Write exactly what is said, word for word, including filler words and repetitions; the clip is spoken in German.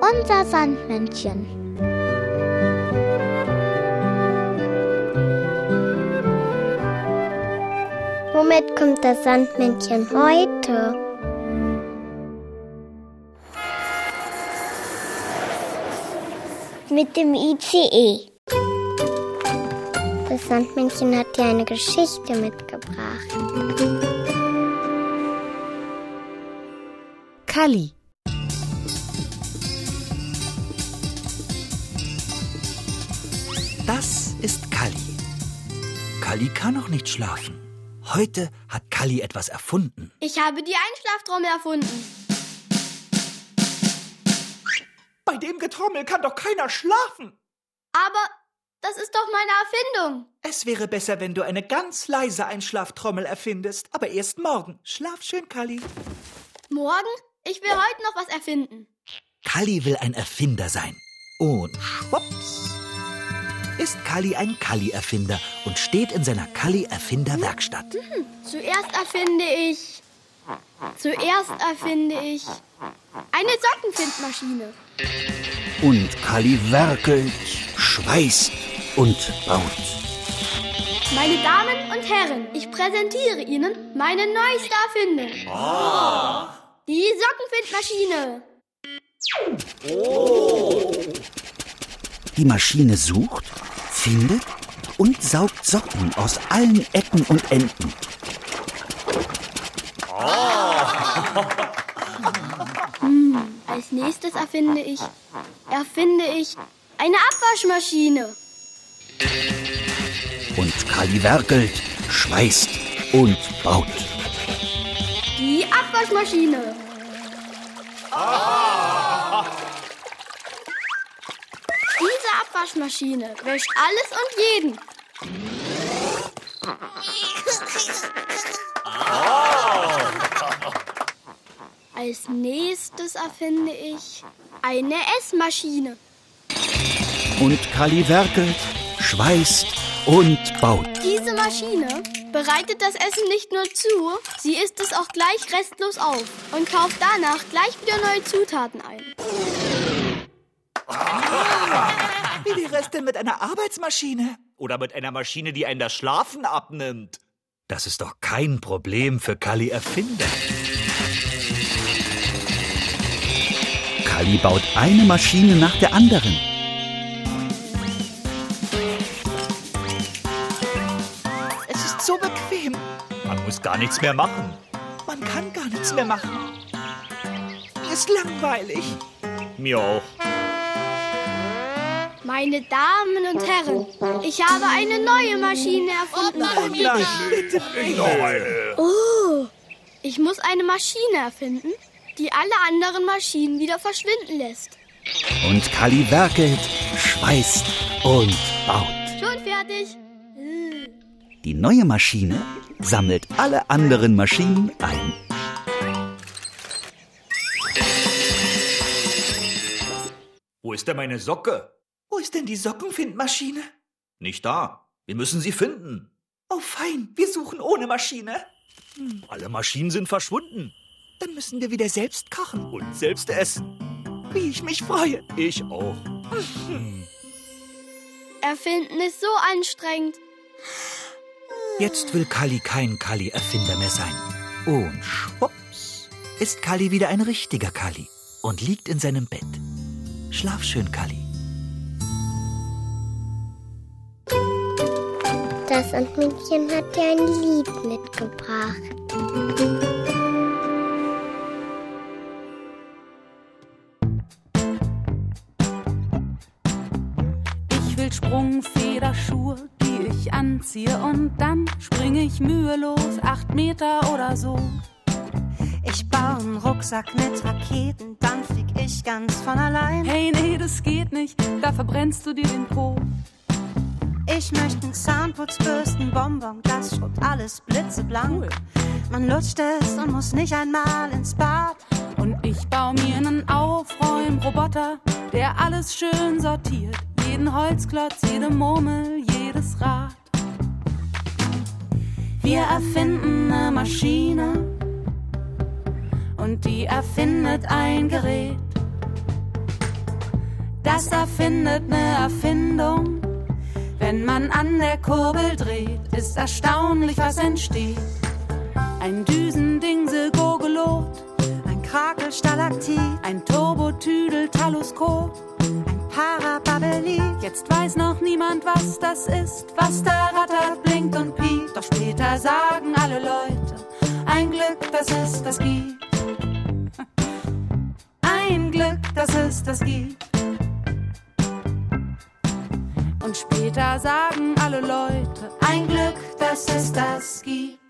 Unser Sandmännchen. Womit kommt das Sandmännchen heute? Mit dem I C E. Das Sandmännchen hat dir eine Geschichte mitgebracht. Kalli. Das ist Kalli. Kalli kann noch nicht schlafen. Heute hat Kalli etwas erfunden. Ich habe die Einschlaftrommel erfunden. Bei dem Getrommel kann doch keiner schlafen. Aber das ist doch meine Erfindung. Es wäre besser, wenn du eine ganz leise Einschlaftrommel erfindest. Aber erst morgen. Schlaf schön, Kalli. Morgen? Ich will heute noch was erfinden. Kalli will ein Erfinder sein. Und schwupps ist Kalli ein Kalli-Erfinder und steht in seiner Kalli-Erfinder-Werkstatt. Hm, zuerst erfinde ich... Zuerst erfinde ich... eine Sockenfindmaschine. Und Kalli werkelt, schweißt und baut. Meine Damen und Herren, ich präsentiere Ihnen meine neueste Erfindung. Oh. Die Sockenfindmaschine. Oh. Die Maschine sucht, findet und saugt Socken aus allen Ecken und Enden. Oh. hm, als nächstes erfinde ich, erfinde ich eine Abwaschmaschine. Und Kalli werkelt, schweißt und baut. Die Abwaschmaschine. Oh. Diese Abwaschmaschine wäscht alles und jeden. Oh. Als nächstes erfinde ich eine Essmaschine. Und Kalli werkelt, schweißt und baut. Diese Maschine bereitet das Essen nicht nur zu, sie isst es auch gleich restlos auf und kauft danach gleich wieder neue Zutaten ein. Wie wäre es denn mit einer Arbeitsmaschine? Oder mit einer Maschine, die einen das Schlafen abnimmt? Das ist doch kein Problem für Kalli Erfinder. Kalli baut eine Maschine nach der anderen. Es ist so bequem. Man muss gar nichts mehr machen. Man kann gar nichts mehr machen. Mir ist langweilig. Mir auch. Meine Damen und Herren, ich habe eine neue Maschine erfunden. Oh nein, bitte nicht. Oh, ich muss eine Maschine erfinden, die alle anderen Maschinen wieder verschwinden lässt. Und Kalli werkelt, schweißt und baut. Schon fertig. Die neue Maschine sammelt alle anderen Maschinen ein. Wo ist denn meine Socke? Wo ist denn die Sockenfindmaschine? Nicht da. Wir müssen sie finden. Oh fein, wir suchen ohne Maschine. Hm. Alle Maschinen sind verschwunden. Dann müssen wir wieder selbst kochen. Und selbst essen. Wie ich mich freue. Ich auch. Erfinden ist so anstrengend. Jetzt will Kalli kein Kalli-Erfinder mehr sein. Und schwupps ist Kalli wieder ein richtiger Kalli und liegt in seinem Bett. Schlaf schön, Kalli. Das Sandmännchen hat dir ein Lied mitgebracht. Ich will Sprungfederschuhe, die ich anziehe, und dann springe ich mühelos acht Meter oder so. Ich baue einen Rucksack mit Raketen, dann flieg ich ganz von allein. Hey, nee, das geht nicht, da verbrennst du dir den Po. Ich möchte einen Zahnputzbürstenbonbon, das schrubbt alles blitzeblank. Cool. Man lutscht es und muss nicht einmal ins Bad. Und ich baue mir einen Aufräumroboter, der alles schön sortiert. Jeden Holzklotz, jede Murmel, jedes Rad. Wir erfinden eine Maschine und die erfindet ein Gerät. das erfindet ne Erfindung. Wenn man an der Kurbel dreht, ist erstaunlich, was entsteht. Ein Düsendingsel-Gurgelot, ein Krakelstalaktit, ein Turbotüdel-Taluskop, ein Parababelit. Jetzt weiß noch niemand, was das ist, was da rattert, blinkt und piept. Doch später sagen alle Leute, ein Glück, dass es das gibt. Ein Glück, dass es das gibt. Und später sagen alle Leute, ein Glück, dass es das gibt.